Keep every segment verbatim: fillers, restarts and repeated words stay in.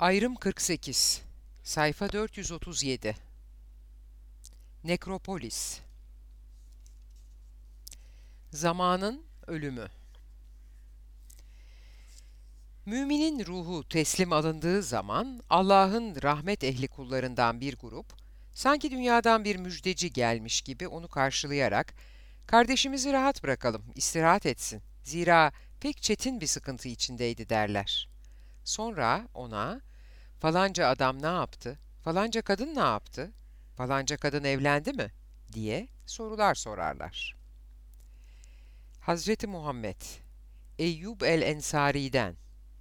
Ayrım kırk sekiz. Sayfa dört yüz otuz yedi. Nekropolis. Zamanın ölümü. Müminin ruhu teslim alındığı zaman Allah'ın rahmet ehli kullarından bir grup, sanki dünyadan bir müjdeci gelmiş gibi onu karşılayarak, "Kardeşimizi rahat bırakalım, istirahat etsin. Zira pek çetin bir sıkıntı içindeydi," derler. Sonra ona, "Falanca adam ne yaptı? Falanca kadın ne yaptı? Falanca kadın evlendi mi?" diye sorular sorarlar. Hazreti Muhammed Eyyub el-Ensari'den.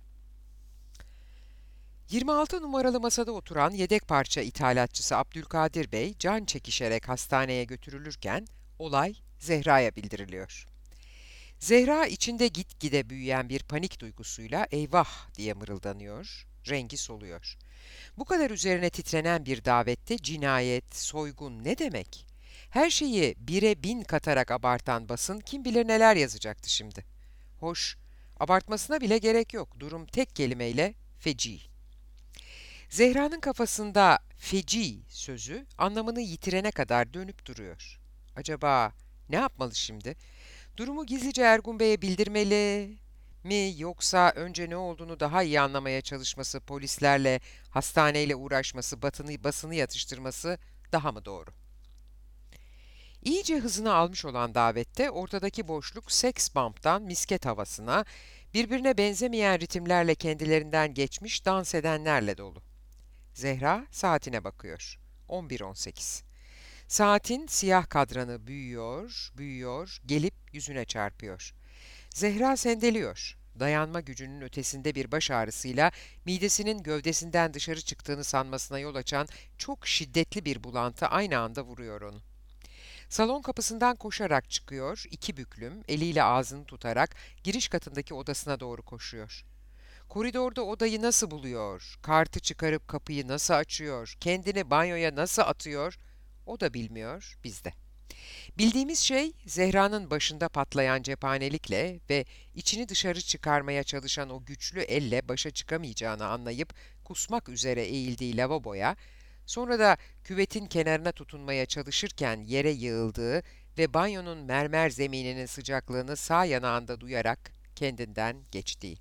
yirmi altı numaralı masada oturan yedek parça ithalatçısı Abdülkadir Bey can çekişerek hastaneye götürülürken olay Zehra'ya bildiriliyor. Zehra içinde gitgide büyüyen bir panik duygusuyla "eyvah" diye mırıldanıyor, rengi soluyor. Bu kadar üzerine titrenen bir davette cinayet, soygun ne demek? Her şeyi bire bin katarak abartan basın kim bilir neler yazacaktı şimdi. Hoş, abartmasına bile gerek yok. Durum tek kelimeyle feci. Zehra'nın kafasında feci sözü anlamını yitirene kadar dönüp duruyor. Acaba ne yapmalı şimdi? Durumu gizlice Ergun Bey'e bildirmeli mi, yoksa önce ne olduğunu daha iyi anlamaya çalışması, polislerle, hastaneyle uğraşması, batını, basını yatıştırması daha mı doğru? İyice hızını almış olan davette ortadaki boşluk seks bump'tan misket havasına, birbirine benzemeyen ritimlerle kendilerinden geçmiş dans edenlerle dolu. Zehra saatine bakıyor. on bir on sekiz. Saatin siyah kadranı büyüyor, büyüyor, gelip yüzüne çarpıyor. Zehra sendeliyor. Dayanma gücünün ötesinde bir baş ağrısıyla midesinin gövdesinden dışarı çıktığını sanmasına yol açan çok şiddetli bir bulantı aynı anda vuruyor onu. Salon kapısından koşarak çıkıyor, iki büklüm, eliyle ağzını tutarak giriş katındaki odasına doğru koşuyor. Koridorda odayı nasıl buluyor, kartı çıkarıp kapıyı nasıl açıyor, kendini banyoya nasıl atıyor, o da bilmiyor, biz de. Bildiğimiz şey, Zehra'nın başında patlayan cephanelikle ve içini dışarı çıkarmaya çalışan o güçlü elle başa çıkamayacağını anlayıp kusmak üzere eğildiği lavaboya, sonra da küvetin kenarına tutunmaya çalışırken yere yığıldığı ve banyonun mermer zemininin sıcaklığını sağ yanağında duyarak kendinden geçtiği.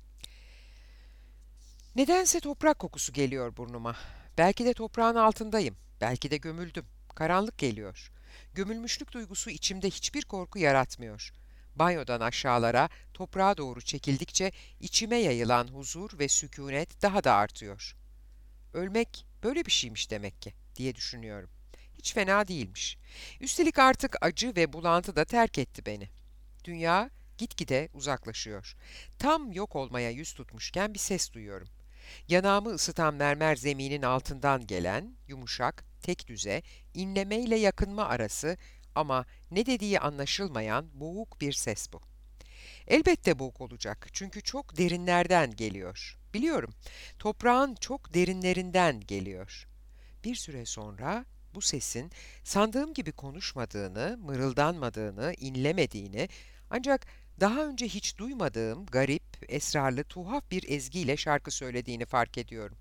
Nedense toprak kokusu geliyor burnuma. Belki de toprağın altındayım, belki de gömüldüm. Karanlık geliyor. Gömülmüşlük duygusu içimde hiçbir korku yaratmıyor. Banyodan aşağılara, toprağa doğru çekildikçe içime yayılan huzur ve sükûnet daha da artıyor. Ölmek böyle bir şeymiş demek ki, diye düşünüyorum. Hiç fena değilmiş. Üstelik artık acı ve bulantı da terk etti beni. Dünya gitgide uzaklaşıyor. Tam yok olmaya yüz tutmuşken bir ses duyuyorum. Yanağımı ısıtan mermer zeminin altından gelen, yumuşak, tek düze, inlemeyle yakınma arası ama ne dediği anlaşılmayan boğuk bir ses bu. Elbette boğuk olacak çünkü çok derinlerden geliyor. Biliyorum, toprağın çok derinlerinden geliyor. Bir süre sonra bu sesin sandığım gibi konuşmadığını, mırıldanmadığını, inlemediğini, ancak daha önce hiç duymadığım garip, esrarlı, tuhaf bir ezgiyle şarkı söylediğini fark ediyorum.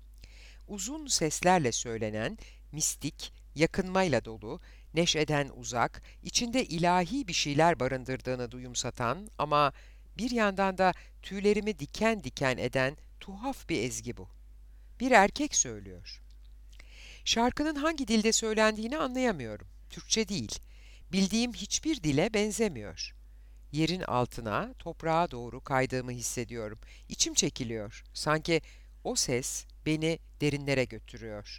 Uzun seslerle söylenen, mistik, yakınmayla dolu, neşeden uzak, içinde ilahi bir şeyler barındırdığını duyumsatan ama bir yandan da tüylerimi diken diken eden tuhaf bir ezgi bu. Bir erkek söylüyor. Şarkının hangi dilde söylendiğini anlayamıyorum. Türkçe değil. Bildiğim hiçbir dile benzemiyor. Yerin altına, toprağa doğru kaydığımı hissediyorum. İçim çekiliyor. Sanki o ses beni derinlere götürüyor.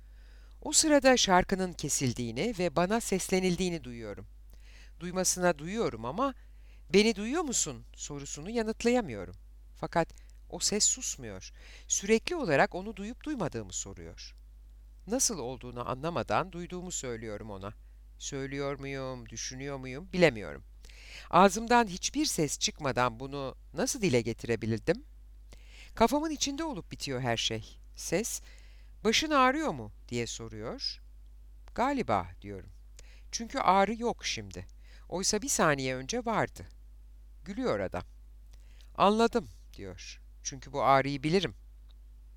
O sırada şarkının kesildiğini ve bana seslenildiğini duyuyorum. Duymasına duyuyorum ama "beni duyuyor musun?" sorusunu yanıtlayamıyorum. Fakat o ses susmuyor. Sürekli olarak onu duyup duymadığımı soruyor. Nasıl olduğunu anlamadan duyduğumu söylüyorum ona. Söylüyor muyum, düşünüyor muyum bilemiyorum. Ağzımdan hiçbir ses çıkmadan bunu nasıl dile getirebilirdim? Kafamın içinde olup bitiyor her şey. Ses, "başın ağrıyor mu?" diye soruyor. "Galiba," diyorum. Çünkü ağrı yok şimdi. Oysa bir saniye önce vardı. Gülüyor adam. "Anladım," diyor. "Çünkü bu ağrıyı bilirim."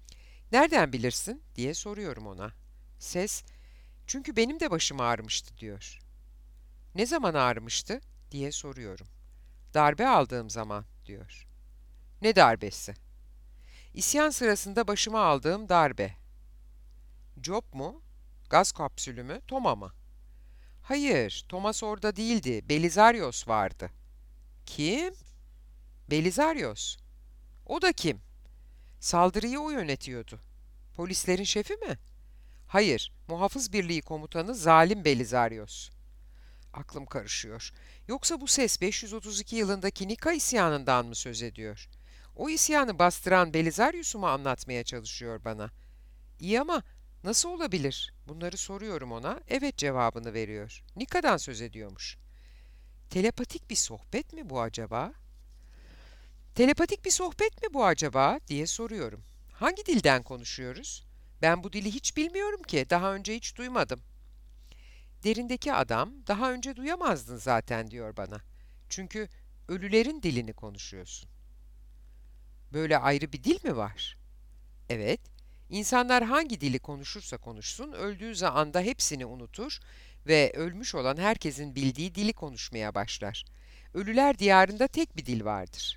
Nereden bilirsin diye soruyorum ona. Ses, çünkü benim de başım ağrımıştı diyor. Ne zaman ağrımıştı diye soruyorum. Darbe aldığım zaman diyor. Ne darbesi? İsyan sırasında başıma aldığım darbe. Job mu? Gaz kapsülü mü? Toma mı? Hayır, Thomas orada değildi. Belizaryos vardı. Kim? Belizaryos. O da kim? Saldırıyı o yönetiyordu. Polislerin şefi mi? Hayır, Muhafız Birliği Komutanı Zalim Belizaryos. Aklım karışıyor. Yoksa bu ses beş yüz otuz iki yılındaki Nika isyanından mı söz ediyor? O isyanı bastıran Belizaryos'u mu anlatmaya çalışıyor bana? İyi ama nasıl olabilir? Bunları soruyorum ona. Evet cevabını veriyor. Nika'dan söz ediyormuş. Telepatik bir sohbet mi bu acaba? Telepatik bir sohbet mi bu acaba diye soruyorum. Hangi dilden konuşuyoruz? Ben bu dili hiç bilmiyorum ki. Daha önce hiç duymadım. Derindeki adam, daha önce duyamazdın zaten diyor bana. Çünkü ölülerin dilini konuşuyorsun. Böyle ayrı bir dil mi var? Evet. İnsanlar hangi dili konuşursa konuşsun, öldüğü anda hepsini unutur ve ölmüş olan herkesin bildiği dili konuşmaya başlar. Ölüler diyarında tek bir dil vardır.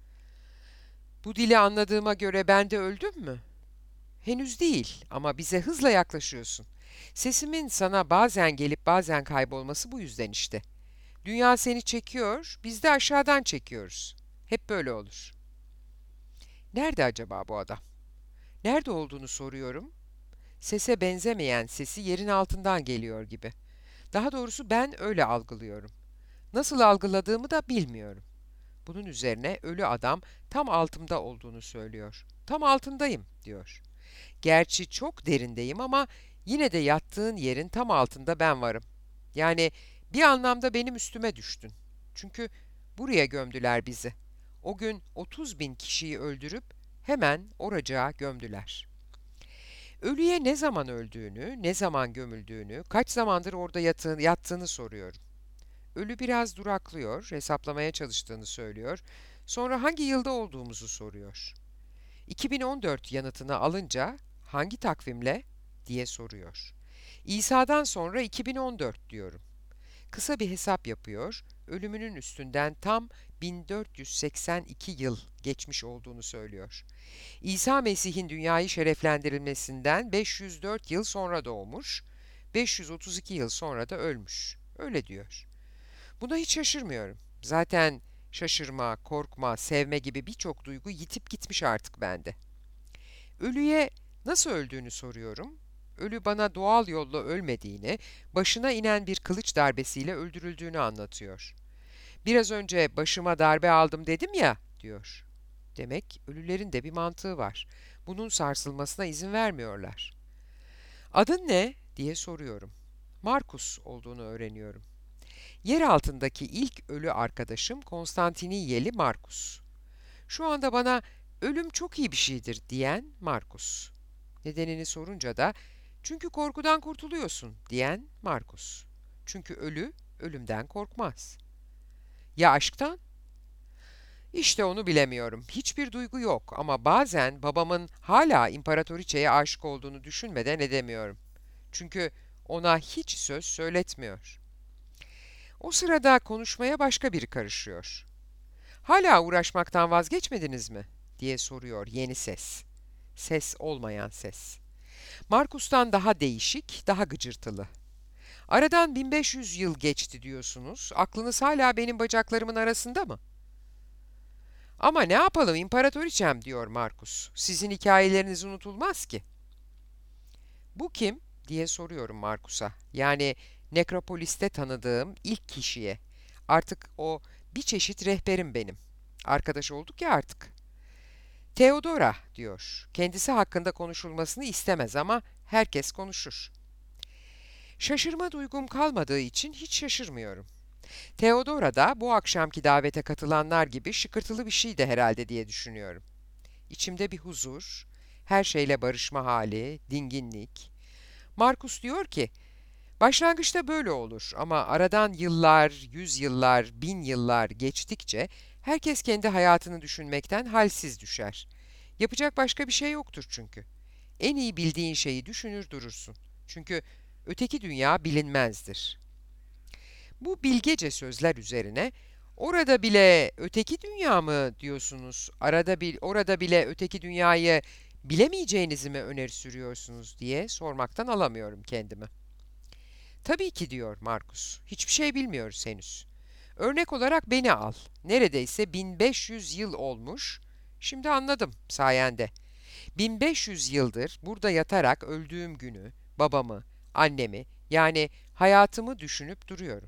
Bu dili anladığıma göre ben de öldüm mü? Henüz değil ama bize hızla yaklaşıyorsun. Sesimin sana bazen gelip bazen kaybolması bu yüzden işte. Dünya seni çekiyor, biz de aşağıdan çekiyoruz. Hep böyle olur. Nerede acaba bu adam? Nerede olduğunu soruyorum. Sese benzemeyen sesi yerin altından geliyor gibi. Daha doğrusu ben öyle algılıyorum. Nasıl algıladığımı da bilmiyorum. Bunun üzerine ölü adam tam altımda olduğunu söylüyor. Tam altındayım diyor. Gerçi çok derindeyim ama yine de yattığın yerin tam altında ben varım. Yani bir anlamda benim üstüme düştün. Çünkü buraya gömdüler bizi. O gün otuz bin kişiyi öldürüp hemen oracığa gömdüler. Ölüye ne zaman öldüğünü, ne zaman gömüldüğünü, kaç zamandır orada yattığını, yattığını soruyorum. Ölü biraz duraklıyor, hesaplamaya çalıştığını söylüyor. Sonra hangi yılda olduğumuzu soruyor. iki bin on dört yanıtını alınca hangi takvimle diye soruyor. İsa'dan sonra iki bin on dört diyorum. Kısa bir hesap yapıyor, ölümünün üstünden tam bin dört yüz seksen iki yıl geçmiş olduğunu söylüyor. İsa Mesih'in dünyayı şereflendirilmesinden beş yüz dört yıl sonra doğmuş, beş yüz otuz iki yıl sonra da ölmüş. Öyle diyor. Buna hiç şaşırmıyorum. Zaten şaşırma, korkma, sevme gibi birçok duygu yitip gitmiş artık bende. Ölüye nasıl öldüğünü soruyorum. Ölü bana doğal yolla ölmediğini, başına inen bir kılıç darbesiyle öldürüldüğünü anlatıyor. Biraz önce başıma darbe aldım dedim ya, diyor. Demek ölülerin de bir mantığı var. Bunun sarsılmasına izin vermiyorlar. Adın ne diye soruyorum. Markus olduğunu öğreniyorum. Yer altındaki ilk ölü arkadaşım Konstantiniyeli Markus. Şu anda bana ölüm çok iyi bir şeydir diyen Markus. Nedenini sorunca da çünkü korkudan kurtuluyorsun diyen Markus. Çünkü ölü ölümden korkmaz. Ya aşktan? İşte onu bilemiyorum. Hiçbir duygu yok ama bazen babamın hala imparatoriçeye aşık olduğunu düşünmeden edemiyorum. Çünkü ona hiç söz söyletmiyor. O sırada konuşmaya başka biri karışıyor. Hala uğraşmaktan vazgeçmediniz mi? Diye soruyor yeni ses. Ses olmayan ses. Markus'tan daha değişik, daha gıcırtılı. Aradan bin beş yüz yıl geçti diyorsunuz. Aklınız hala benim bacaklarımın arasında mı? Ama ne yapalım imparatoriçem diyor Markus. Sizin hikayeleriniz unutulmaz ki. Bu kim? Diye soruyorum Markus'a. Yani Nekropolis'te tanıdığım ilk kişiye. Artık o bir çeşit rehberim benim. Arkadaş olduk ya artık. Theodora diyor. Kendisi hakkında konuşulmasını istemez ama herkes konuşur. Şaşırma duygum kalmadığı için hiç şaşırmıyorum. Theodora da bu akşamki davete katılanlar gibi şıkırtılı bir şeydi herhalde diye düşünüyorum. İçimde bir huzur, her şeyle barışma hali, dinginlik. Markus diyor ki, başlangıçta böyle olur ama aradan yıllar, yüz yıllar, bin yıllar geçtikçe herkes kendi hayatını düşünmekten halsiz düşer. Yapacak başka bir şey yoktur çünkü. en iyi bildiğin şeyi düşünür durursun. Çünkü öteki dünya bilinmezdir. Bu bilgece sözler üzerine orada bile öteki dünya mı diyorsunuz? Arada bil, orada bile öteki dünyayı bilemeyeceğinizi mi öneri sürüyorsunuz diye sormaktan alamıyorum kendimi. Tabii ki diyor Markus. Hiçbir şey bilmiyoruz henüz. Örnek olarak beni al. Neredeyse bin beş yüz yıl olmuş. Şimdi anladım sayende. bin beş yüz yıldır burada yatarak öldüğüm günü, babamı, annemi yani hayatımı düşünüp duruyorum.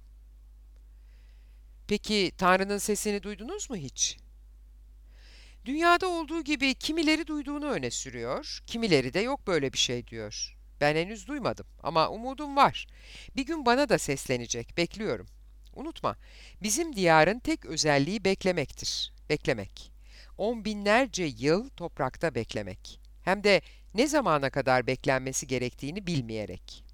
Peki Tanrı'nın sesini duydunuz mu hiç? Dünyada olduğu gibi kimileri duyduğunu öne sürüyor, kimileri de yok böyle bir şey diyor. Ben henüz duymadım ama umudum var. Bir gün bana da seslenecek, bekliyorum. Unutma, bizim diyarın tek özelliği beklemektir. Beklemek. On binlerce yıl toprakta beklemek. Hem de ne zamana kadar beklenmesi gerektiğini bilmeyerek.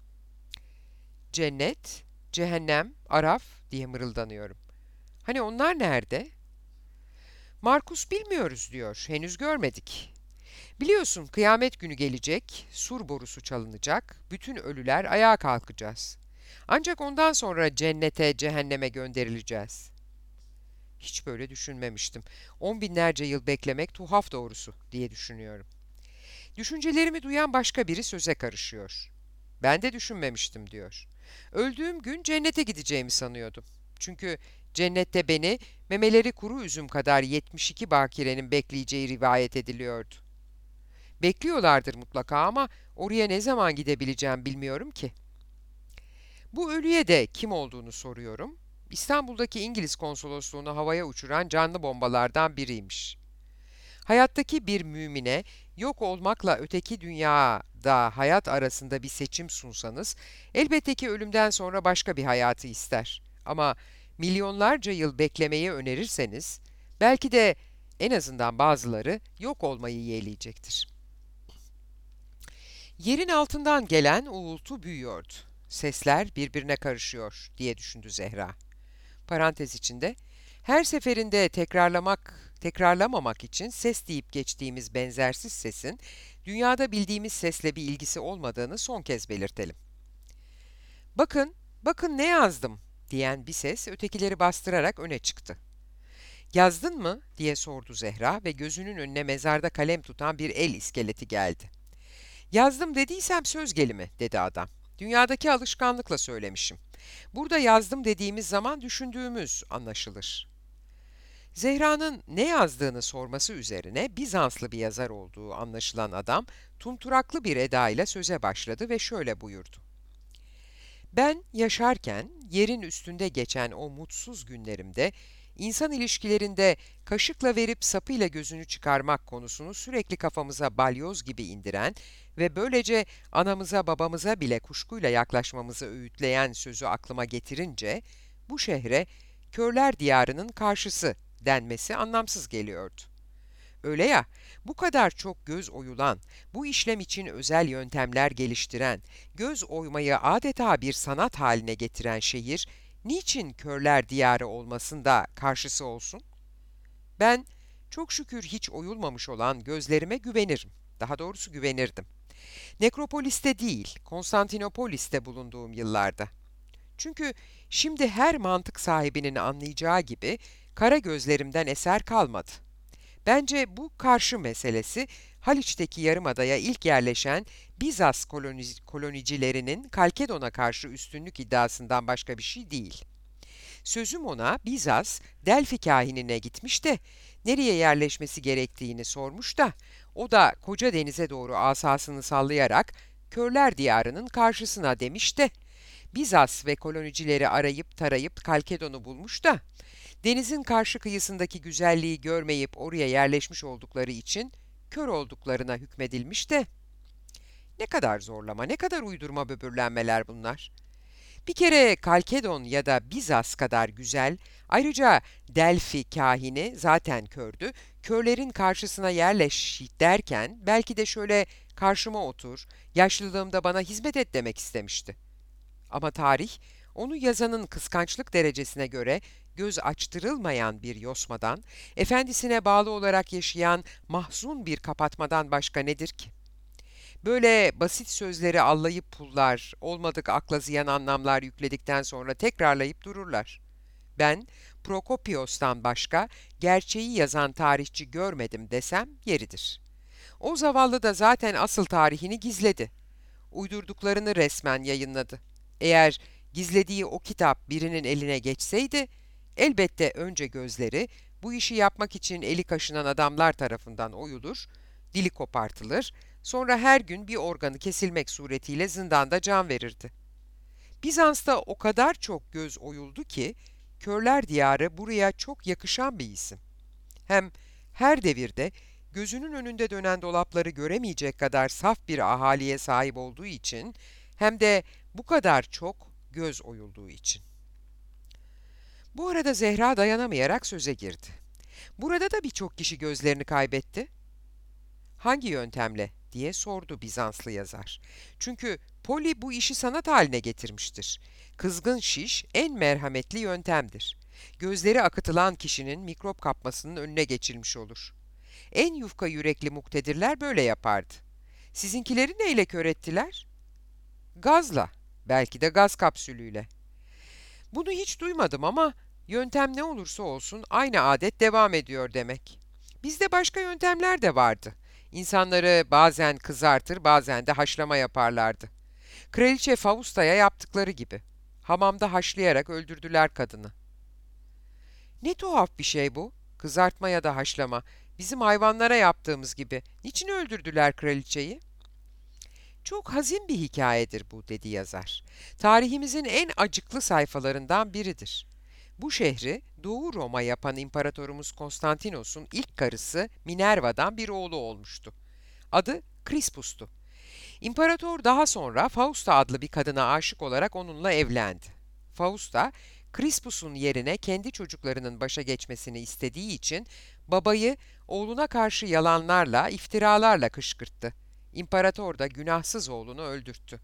Cennet, cehennem, araf diye mırıldanıyorum. Hani onlar nerede? Markus bilmiyoruz diyor, henüz görmedik. Biliyorsun kıyamet günü gelecek, sur borusu çalınacak, bütün ölüler ayağa kalkacağız. Ancak ondan sonra cennete, cehenneme gönderileceğiz. Hiç böyle düşünmemiştim. On binlerce yıl beklemek tuhaf doğrusu diye düşünüyorum. Düşüncelerimi duyan başka biri söze karışıyor. Ben de düşünmemiştim diyor. Öldüğüm gün cennete gideceğimi sanıyordum. Çünkü cennette beni memeleri kuru üzüm kadar yetmiş iki bakirenin bekleyeceği rivayet ediliyordu. Bekliyorlardır mutlaka ama oraya ne zaman gidebileceğim bilmiyorum ki. Bu ölüye de kim olduğunu soruyorum. İstanbul'daki İngiliz konsolosluğunu havaya uçuran canlı bombalardan biriymiş. Hayattaki bir mümine yok olmakla öteki dünyada hayat arasında bir seçim sunsanız, elbette ki ölümden sonra başka bir hayatı ister. Ama milyonlarca yıl beklemeyi önerirseniz, belki de en azından bazıları yok olmayı yeğleyecektir. Yerin altından gelen uğultu büyüyordu. Sesler birbirine karışıyor diye düşündü Zehra. Parantez içinde, her seferinde tekrarlamak, tekrarlamamak için ses deyip geçtiğimiz benzersiz sesin, dünyada bildiğimiz sesle bir ilgisi olmadığını son kez belirtelim. Bakın, bakın ne yazdım diyen bir ses ötekileri bastırarak öne çıktı. Yazdın mı diye sordu Zehra ve gözünün önüne mezarda kalem tutan bir el iskeleti geldi. Yazdım dediysem söz gelimi dedi adam. Dünyadaki alışkanlıkla söylemişim. Burada yazdım dediğimiz zaman düşündüğümüz anlaşılır. Zehra'nın ne yazdığını sorması üzerine Bizanslı bir yazar olduğu anlaşılan adam tumturaklı bir edayla söze başladı ve şöyle buyurdu. Ben yaşarken yerin üstünde geçen o mutsuz günlerimde insan ilişkilerinde kaşıkla verip sapıyla gözünü çıkarmak konusunu sürekli kafamıza balyoz gibi indiren ve böylece anamıza babamıza bile kuşkuyla yaklaşmamızı öğütleyen sözü aklıma getirince bu şehre körler diyarının karşısı denmesi anlamsız geliyordu. Öyle ya, bu kadar çok göz oyulan, bu işlem için özel yöntemler geliştiren, göz oymayı adeta bir sanat haline getiren şehir, niçin körler diyarı olmasın da karşısı olsun? Ben, çok şükür hiç oyulmamış olan gözlerime güvenirim. Daha doğrusu güvenirdim. Nekropolis'te değil, Konstantinopolis'te bulunduğum yıllarda. Çünkü şimdi her mantık sahibinin anlayacağı gibi kara gözlerimden eser kalmadı. Bence bu karşı meselesi Haliç'teki yarımadaya ilk yerleşen Bizas koloni- kolonicilerinin Kalkedon'a karşı üstünlük iddiasından başka bir şey değil. Sözüm ona Bizas, Delfi kahinine gitmiş de nereye yerleşmesi gerektiğini sormuş da o da koca denize doğru asasını sallayarak Körler Diyarı'nın karşısına demiş de Bizas ve kolonicileri arayıp tarayıp Kalkedon'u bulmuş da denizin karşı kıyısındaki güzelliği görmeyip oraya yerleşmiş oldukları için kör olduklarına hükmedilmiş de ne kadar zorlama, ne kadar uydurma böbürlenmeler bunlar. Bir kere Kalkedon ya da Bizas kadar güzel, ayrıca Delfi kahini zaten kördü, körlerin karşısına yerleş derken belki de şöyle karşıma otur, yaşlılığımda bana hizmet et demek istemişti. Ama tarih, onu yazanın kıskançlık derecesine göre göz açtırılmayan bir yosmadan, efendisine bağlı olarak yaşayan mahzun bir kapatmadan başka nedir ki? Böyle basit sözleri allayıp pullar, olmadık akla ziyan anlamlar yükledikten sonra tekrarlayıp dururlar. Ben Prokopios'tan başka gerçeği yazan tarihçi görmedim desem yeridir. O zavallı da zaten asıl tarihini gizledi. Uydurduklarını resmen yayınladı. Eğer gizlediği o kitap birinin eline geçseydi, elbette önce gözleri bu işi yapmak için eli kaşınan adamlar tarafından oyulur, dili kopartılır, sonra her gün bir organı kesilmek suretiyle zindanda can verirdi. Bizans'ta o kadar çok göz oyuldu ki, körler diyarı buraya çok yakışan bir isim. Hem her devirde gözünün önünde dönen dolapları göremeyecek kadar saf bir ahaliye sahip olduğu için, hem de bu kadar çok göz oyulduğu için. Bu arada Zehra dayanamayarak söze girdi. Burada da birçok kişi gözlerini kaybetti. Hangi yöntemle diye sordu Bizanslı yazar. Çünkü Poli bu işi sanat haline getirmiştir. Kızgın şiş en merhametli yöntemdir. Gözleri akıtılan kişinin mikrop kapmasının önüne geçilmiş olur. En yufka yürekli muktedirler böyle yapardı. Sizinkileri neyle kör ettiler? Gazla, belki de gaz kapsülüyle. Bunu hiç duymadım ama yöntem ne olursa olsun aynı adet devam ediyor demek. Bizde başka yöntemler de vardı. İnsanları bazen kızartır, bazen de haşlama yaparlardı. Kraliçe Fausta'ya yaptıkları gibi. Hamamda haşlayarak öldürdüler kadını. Ne tuhaf bir şey bu. Kızartma ya da haşlama. Bizim hayvanlara yaptığımız gibi. Niçin öldürdüler kraliçeyi? Çok hazin bir hikayedir bu, dedi yazar. Tarihimizin en acıklı sayfalarından biridir. Bu şehri Doğu Roma yapan İmparatorumuz Konstantinos'un ilk karısı Minerva'dan bir oğlu olmuştu. Adı Crispus'tu. İmparator daha sonra Fausta adlı bir kadına aşık olarak onunla evlendi. Fausta, Crispus'un yerine kendi çocuklarının başa geçmesini istediği için babayı oğluna karşı yalanlarla, iftiralarla kışkırttı. İmparator da günahsız oğlunu öldürttü.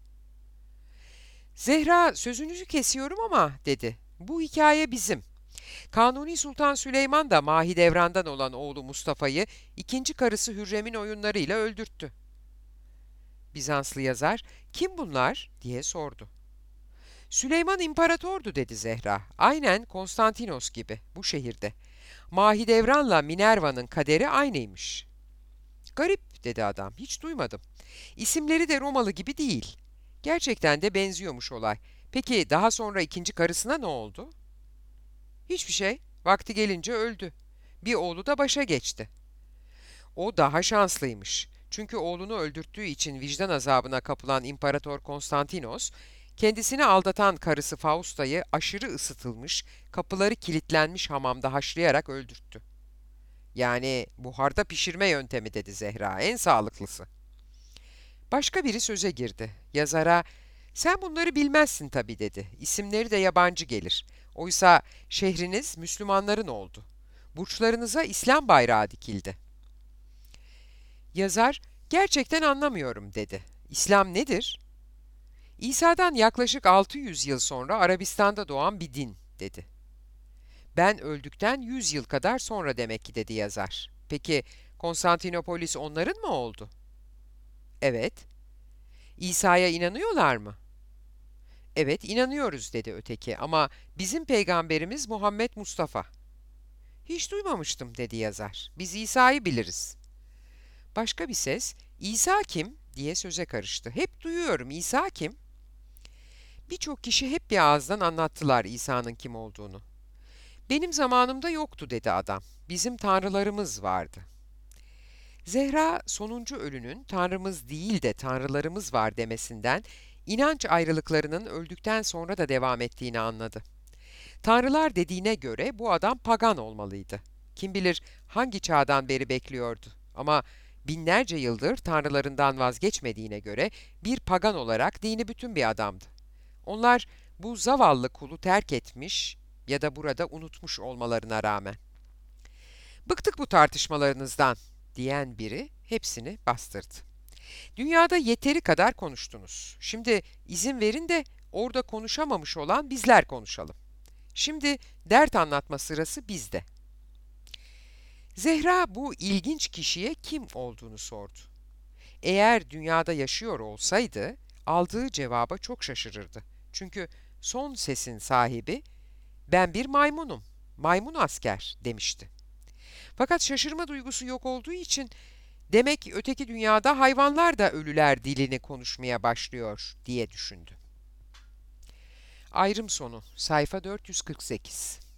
Zehra, sözünüzü kesiyorum ama, dedi. Bu hikaye bizim. Kanuni Sultan Süleyman da Mahidevran'dan olan oğlu Mustafa'yı ikinci karısı Hürrem'in oyunlarıyla öldürttü. Bizanslı yazar, kim bunlar diye sordu. Süleyman imparatordu, dedi Zehra. Aynen Konstantinos gibi bu şehirde. Mahidevran'la Minerva'nın kaderi aynıymış. Garip, dedi adam, hiç duymadım. İsimleri de Romalı gibi değil. Gerçekten de benziyormuş olay. Peki daha sonra ikinci karısına ne oldu? Hiçbir şey. Vakti gelince öldü. Bir oğlu da başa geçti. O daha şanslıymış. Çünkü oğlunu öldürttüğü için vicdan azabına kapılan İmparator Konstantinos, kendisini aldatan karısı Fausta'yı aşırı ısıtılmış, kapıları kilitlenmiş hamamda haşlayarak öldürttü. Yani buharda pişirme yöntemi, dedi Zehra, en sağlıklısı. Başka biri söze girdi. Yazara, sen bunları bilmezsin tabii, dedi. İsimleri de yabancı gelir. Oysa şehriniz Müslümanların oldu. Burçlarınıza İslam bayrağı dikildi. Yazar, gerçekten anlamıyorum, dedi. İslam nedir? İsa'dan yaklaşık altı yüz yıl sonra Arabistan'da doğan bir din, dedi. Ben öldükten yüz yıl kadar sonra demek ki, dedi yazar. Peki Konstantinopolis onların mı oldu? Evet. İsa'ya inanıyorlar mı? Evet, inanıyoruz, dedi öteki, ama bizim peygamberimiz Muhammed Mustafa. Hiç duymamıştım, dedi yazar. Biz İsa'yı biliriz. Başka bir ses, İsa kim diye söze karıştı. Hep duyuyorum, İsa kim? Birçok kişi hep bir ağızdan anlattılar İsa'nın kim olduğunu. Benim zamanımda yoktu, dedi adam. Bizim tanrılarımız vardı. Zehra, sonuncu ölünün tanrımız değil de tanrılarımız var demesinden inanç ayrılıklarının öldükten sonra da devam ettiğini anladı. Tanrılar dediğine göre bu adam pagan olmalıydı. Kim bilir hangi çağdan beri bekliyordu. Ama binlerce yıldır tanrılarından vazgeçmediğine göre bir pagan olarak dini bütün bir adamdı. Onlar bu zavallı kulu terk etmiş ya da burada unutmuş olmalarına rağmen. Bıktık bu tartışmalarınızdan, diyen biri hepsini bastırdı. Dünyada yeteri kadar konuştunuz. Şimdi izin verin de orada konuşamamış olan bizler konuşalım. Şimdi dert anlatma sırası bizde. Zehra bu ilginç kişiye kim olduğunu sordu. Eğer dünyada yaşıyor olsaydı, aldığı cevaba çok şaşırırdı. Çünkü son sesin sahibi, "Ben bir maymunum, maymun asker," demişti. Fakat şaşırma duygusu yok olduğu için, demek öteki dünyada hayvanlar da ölüler dilini konuşmaya başlıyor diye düşündü. Ayrım sonu, sayfa dört yüz kırk sekiz.